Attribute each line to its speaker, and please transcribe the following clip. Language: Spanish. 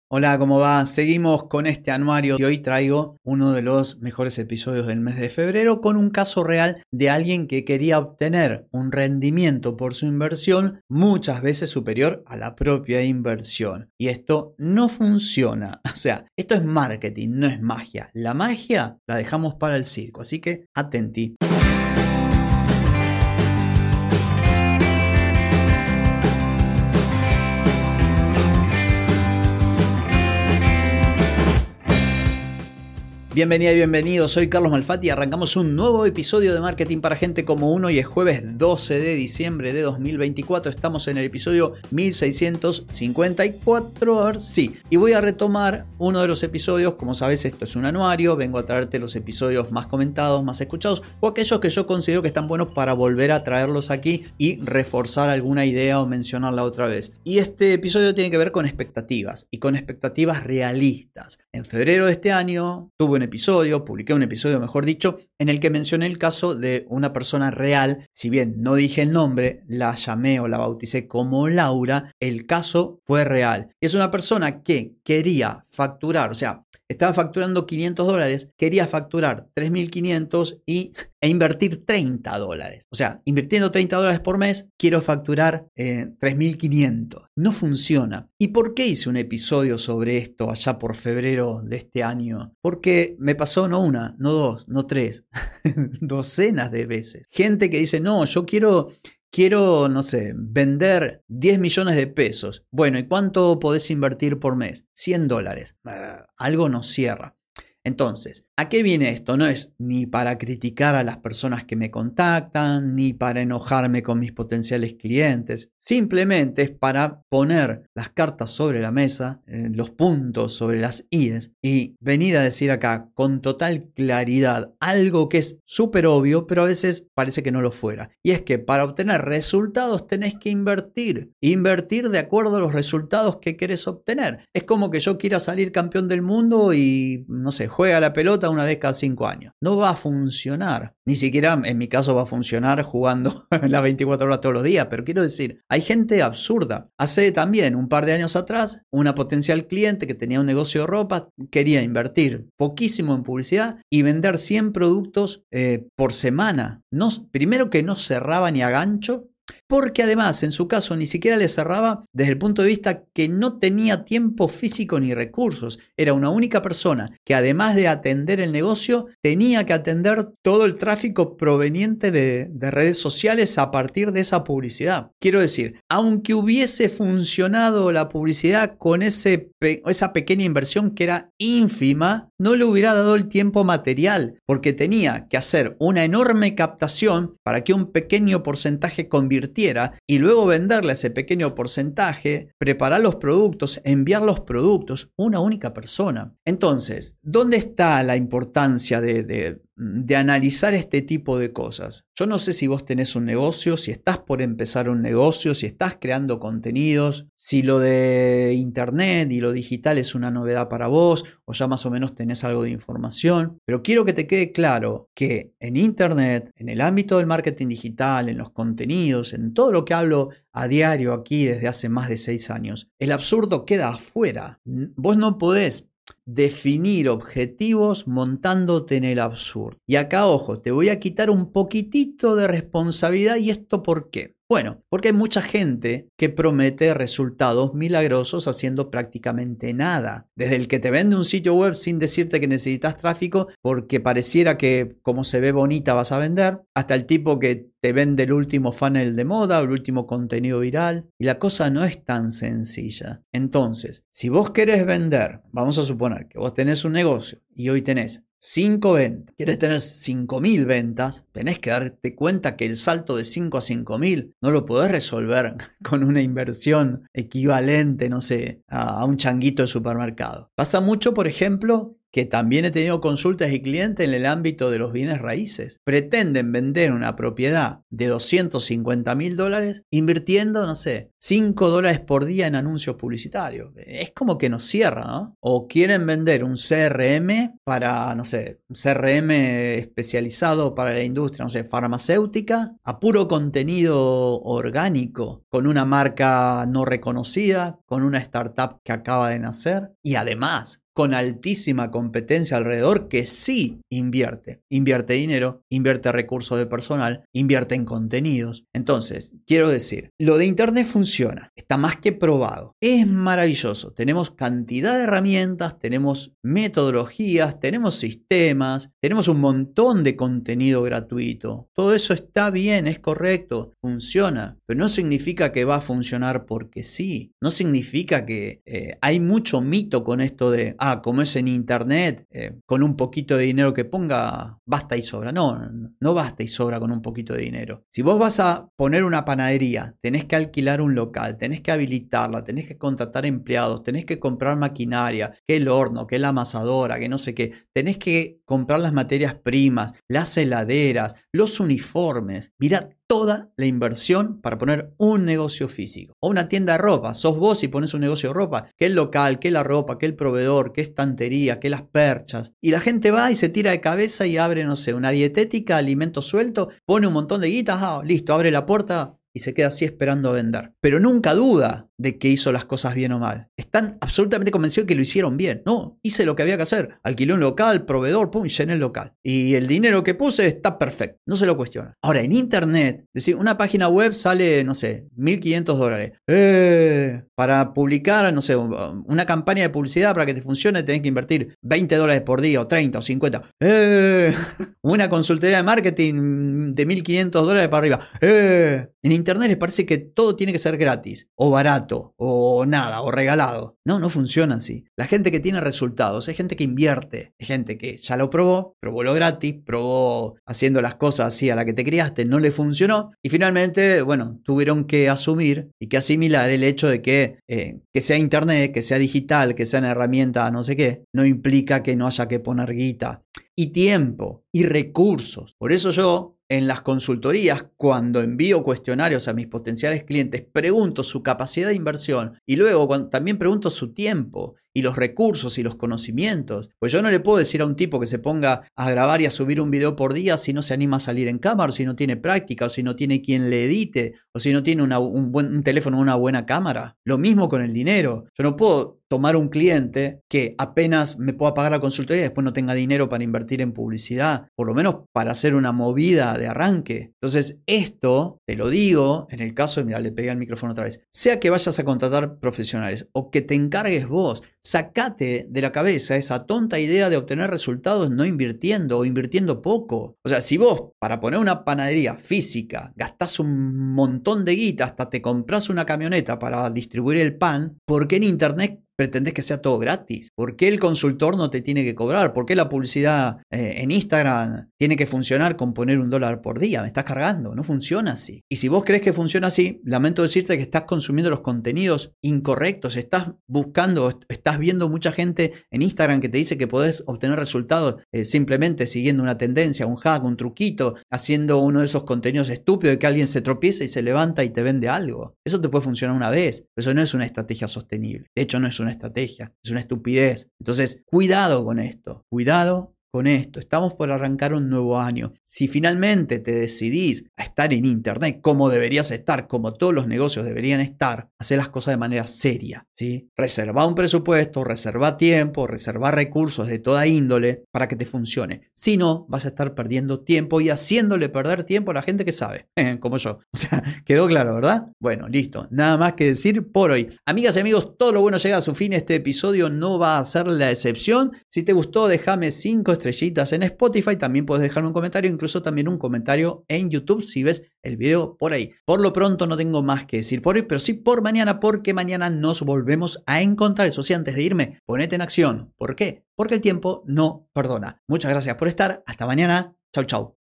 Speaker 1: Hola, ¿cómo va? Seguimos con este anuario y hoy traigo uno de los mejores episodios del mes de febrero con un caso real de alguien que quería obtener un rendimiento por su inversión muchas veces superior a la propia inversión. Y esto no funciona. O sea, esto es marketing, no es magia. La magia la dejamos para el circo, así que atenti. Bienvenida y bienvenido, soy Carlos Malfatti y arrancamos un nuevo episodio de Marketing para Gente como Uno y es jueves 12 de diciembre de 2024, estamos en el episodio 1654, a ver, sí, y voy a retomar uno de los episodios, como sabes esto es un anuario, vengo a traerte los episodios más comentados, más escuchados o aquellos que yo considero que están buenos para volver a traerlos aquí y reforzar alguna idea o mencionarla otra vez. Y este episodio tiene que ver con expectativas y con expectativas realistas. En febrero de este año tuve publiqué un episodio mejor dicho, en el que mencioné el caso de una persona real. Si bien no dije el nombre, la llamé o la bauticé como Laura, el caso fue real. Es una persona que quería facturar, o sea, estaba facturando $500, quería facturar 3.500 e invertir $30. O sea, invirtiendo $30 por mes, quiero facturar 3.500. No funciona. ¿Y por qué hice un episodio sobre esto allá por febrero de este año? Porque me pasó no una, no dos, no tres, docenas de veces. Gente que dice, no, yo quiero, no sé, vender 10 millones de pesos. Bueno, ¿y cuánto podés invertir por mes? $100. Algo nos cierra. Entonces, ¿a qué viene esto? No es ni para criticar a las personas que me contactan, ni para enojarme con mis potenciales clientes. Simplemente es para poner las cartas sobre la mesa, los puntos sobre las íes y venir a decir acá con total claridad algo que es súper obvio, pero a veces parece que no lo fuera. Y es que para obtener resultados tenés que invertir. Invertir de acuerdo a los resultados que querés obtener. Es como que yo quiera salir campeón del mundo y, no sé, juega la pelota una vez cada 5 años. No va a funcionar. Ni siquiera en mi caso va a funcionar jugando las 24 horas todos los días. Pero quiero decir, hay gente absurda. Hace también un par de años atrás, una potencial cliente que tenía un negocio de ropa quería invertir poquísimo en publicidad y vender 100 productos por semana. No, primero que no cerraba ni a gancho. Porque además en su caso ni siquiera le cerraba desde el punto de vista que no tenía tiempo físico ni recursos. Era una única persona que además de atender el negocio tenía que atender todo el tráfico proveniente de redes sociales a partir de esa publicidad. Quiero decir, aunque hubiese funcionado la publicidad con esa pequeña inversión que era ínfima, no le hubiera dado el tiempo material porque tenía que hacer una enorme captación para que un pequeño porcentaje convirtiera y luego venderle ese pequeño porcentaje, preparar los productos, enviar los productos, una única persona. Entonces, ¿dónde está la importancia de analizar este tipo de cosas? Yo no sé si vos tenés un negocio, si estás por empezar un negocio, si estás creando contenidos, si lo de internet y lo digital es una novedad para vos o ya más o menos tenés algo de información, pero quiero que te quede claro que en internet, en el ámbito del marketing digital, en los contenidos, en todo lo que hablo a diario aquí desde hace más de 6 años, el absurdo queda afuera. Vos no podés definir objetivos montándote en el absurdo. Y acá, ojo, te voy a quitar un poquitito de responsabilidad. ¿Y esto por qué? Bueno, porque hay mucha gente que promete resultados milagrosos haciendo prácticamente nada. Desde el que te vende un sitio web sin decirte que necesitas tráfico porque pareciera que como se ve bonita vas a vender, hasta el tipo que te vende el último funnel de moda o el último contenido viral. Y la cosa no es tan sencilla. Entonces, si vos querés vender, vamos a suponer que vos tenés un negocio y hoy tenés 5 ventas, quieres tener 5.000 ventas, tenés que darte cuenta que el salto de 5 a 5.000 no lo podés resolver con una inversión equivalente, no sé, a un changuito de supermercado. Pasa mucho, por ejemplo, que también he tenido consultas y clientes en el ámbito de los bienes raíces. Pretenden vender una propiedad de $250.000 invirtiendo, no sé, $5 por día en anuncios publicitarios. Es como que nos cierra, ¿no? O quieren vender un CRM para, no sé, un CRM especializado para la industria, no sé, farmacéutica, a puro contenido orgánico, con una marca no reconocida, con una startup que acaba de nacer y además con altísima competencia alrededor que sí invierte dinero, invierte recursos de personal, invierte en contenidos. Entonces, quiero decir, lo de Internet funciona, está más que probado, es maravilloso, tenemos cantidad de herramientas, tenemos metodologías, tenemos sistemas, tenemos un montón de contenido gratuito, todo eso está bien, es correcto, funciona, pero no significa que va a funcionar porque sí, no significa que hay mucho mito con esto de como es en Internet, con un poquito de dinero que ponga, basta y sobra. No basta y sobra con un poquito de dinero. Si vos vas a poner una panadería, tenés que alquilar un local, tenés que habilitarla, tenés que contratar empleados, tenés que comprar maquinaria, que el horno, que la amasadora, que no sé qué. Tenés que comprar las materias primas, las heladeras, los uniformes. Mirá toda la inversión para poner un negocio físico. O una tienda de ropa. Sos vos y pones un negocio de ropa. Que el local, que la ropa, que el proveedor, que estantería, que las perchas. Y la gente va y se tira de cabeza y abre, no sé, una dietética, alimentos sueltos, pone un montón de guitas, listo, abre la puerta y se queda así esperando a vender. Pero nunca duda de que hizo las cosas bien o mal. Están absolutamente convencidos de que lo hicieron bien. No, hice lo que había que hacer. Alquilé un local, proveedor, pum, y llené el local. Y el dinero que puse está perfecto. No se lo cuestiona. Ahora, en Internet, es decir, una página web sale, no sé, $1.500. Para publicar, no sé, una campaña de publicidad para que te funcione tenés que invertir $20 por día, o 30, o 50. Una consultoría de marketing de $1.500 para arriba. En Internet les parece que todo tiene que ser gratis, o barato, o nada, o regalado. No funciona así. La gente que tiene resultados es gente que invierte, es gente que ya lo probó lo gratis, probó haciendo las cosas así a la que te criaste, no le funcionó, y finalmente, bueno, tuvieron que asumir y que asimilar el hecho de que sea Internet, que sea digital, que sea una herramienta no sé qué, no implica que no haya que poner guita y tiempo y recursos. Por eso yo, en las consultorías, cuando envío cuestionarios a mis potenciales clientes, pregunto su capacidad de inversión y luego también pregunto su tiempo y los recursos y los conocimientos. Pues yo no le puedo decir a un tipo que se ponga a grabar y a subir un video por día si no se anima a salir en cámara, o si no tiene práctica, o si no tiene quien le edite, o si no tiene un teléfono, una buena cámara. Lo mismo con el dinero. Yo no puedo tomar un cliente que apenas me pueda pagar la consultoría y después no tenga dinero para invertir en publicidad, por lo menos para hacer una movida de arranque. Entonces, esto te lo digo en el caso de, mira, le pegué al micrófono otra vez, sea que vayas a contratar profesionales o que te encargues vos, sacate de la cabeza esa tonta idea de obtener resultados no invirtiendo o invirtiendo poco. O sea, si vos para poner una panadería física gastás un montón de guita, hasta te compras una camioneta para distribuir el pan, ¿por qué en Internet pretendés que sea todo gratis? ¿Por qué el consultor no te tiene que cobrar? ¿Por qué la publicidad en Instagram tiene que funcionar con poner $1 por día? Me estás cargando, no funciona así. Y si vos crees que funciona así, lamento decirte que estás consumiendo los contenidos incorrectos, estás viendo mucha gente en Instagram que te dice que podés obtener resultados simplemente siguiendo una tendencia, un hack, un truquito, haciendo uno de esos contenidos estúpidos de que alguien se tropieza y se levanta y te vende algo. Eso te puede funcionar una vez, pero eso no es una estrategia sostenible. De hecho, no es una estrategia, es una estupidez. Entonces, cuidado con esto, cuidado con esto. Estamos por arrancar un nuevo año. Si finalmente te decidís a estar en Internet como deberías estar, como todos los negocios deberían estar, hacer las cosas de manera seria, ¿sí? Reserva un presupuesto, reserva tiempo, reserva recursos de toda índole para que te funcione. Si no, vas a estar perdiendo tiempo y haciéndole perder tiempo a la gente que sabe, como yo. O sea, quedó claro, ¿verdad? Bueno, listo. Nada más que decir por hoy. Amigas y amigos, todo lo bueno llega a su fin. Este episodio no va a ser la excepción. Si te gustó, déjame 5 estrellitas en Spotify, también puedes dejarme un comentario, incluso también un comentario en YouTube si ves el video por ahí. Por lo pronto no tengo más que decir por hoy, pero sí por mañana, porque mañana nos volvemos a encontrar. Eso sí, antes de irme, ponete en acción. ¿Por qué? Porque el tiempo no perdona. Muchas gracias por estar. Hasta mañana. Chau, chau.